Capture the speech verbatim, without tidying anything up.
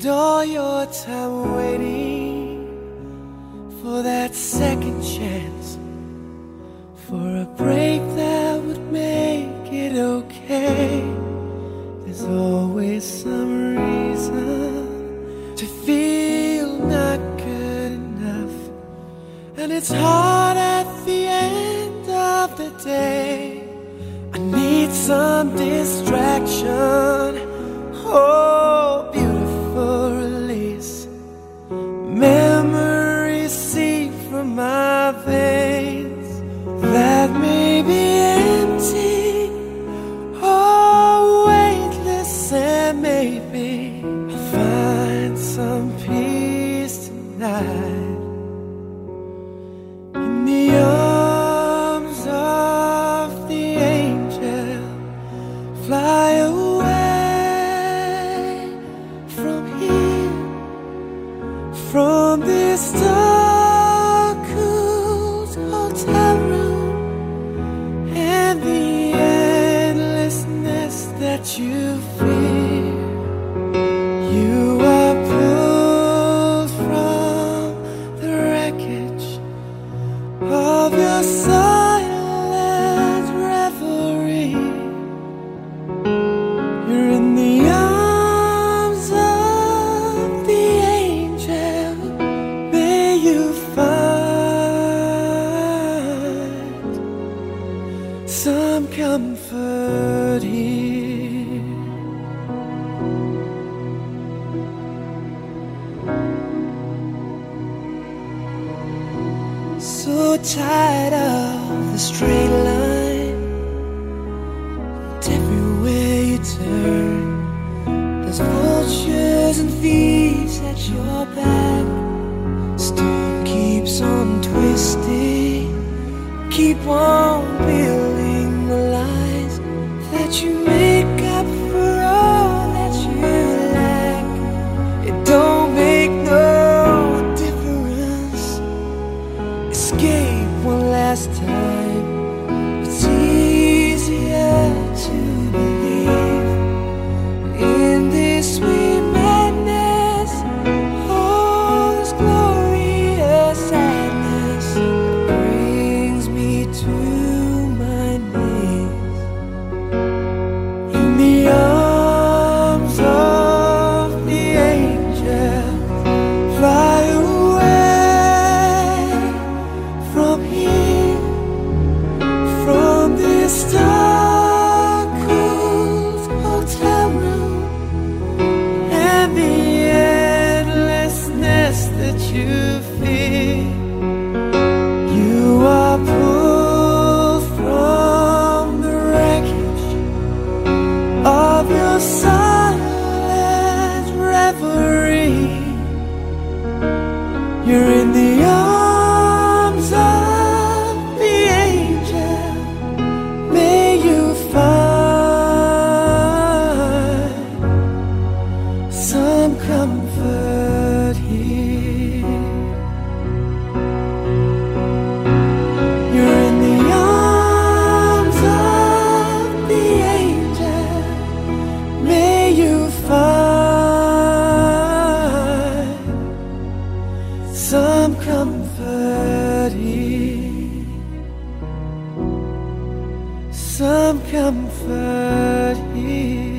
all your time waiting for that second chance, for a break that would make it okay. There's always some reason to feel not good enough, and it's hard at the end of the day. I need some distraction, oh, beautiful release. Memories seep from my veins that may be empty, oh, weightless, and maybe I'll find some peace tonight in the arms of the angel. Fly away from here, from this dark, cool hotel room, and the endlessness that you fear. You are pulled from the wreckage of your silent reverie. You're in the arms of the angel. May you find some comfort here. So tired of the straight line, and everywhere you turn there's vultures and thieves at your back. Storm keeps on twisting, keep on building the lies that you make up for all that you lack. It don't make no difference. Escape one last time. It's easier to believe in this sweet madness, oh, this glorious sadness that brings me to my knees. In the arms of the angel, fly away from here, from this dark, cool hotel room, and the endlessness that you feel. You are pulled from the wreckage of your silent reverie. You're in the arms of the angel. May you find some comfort here. You're in the arms of the angel. May you find some comfort here, some comfort here.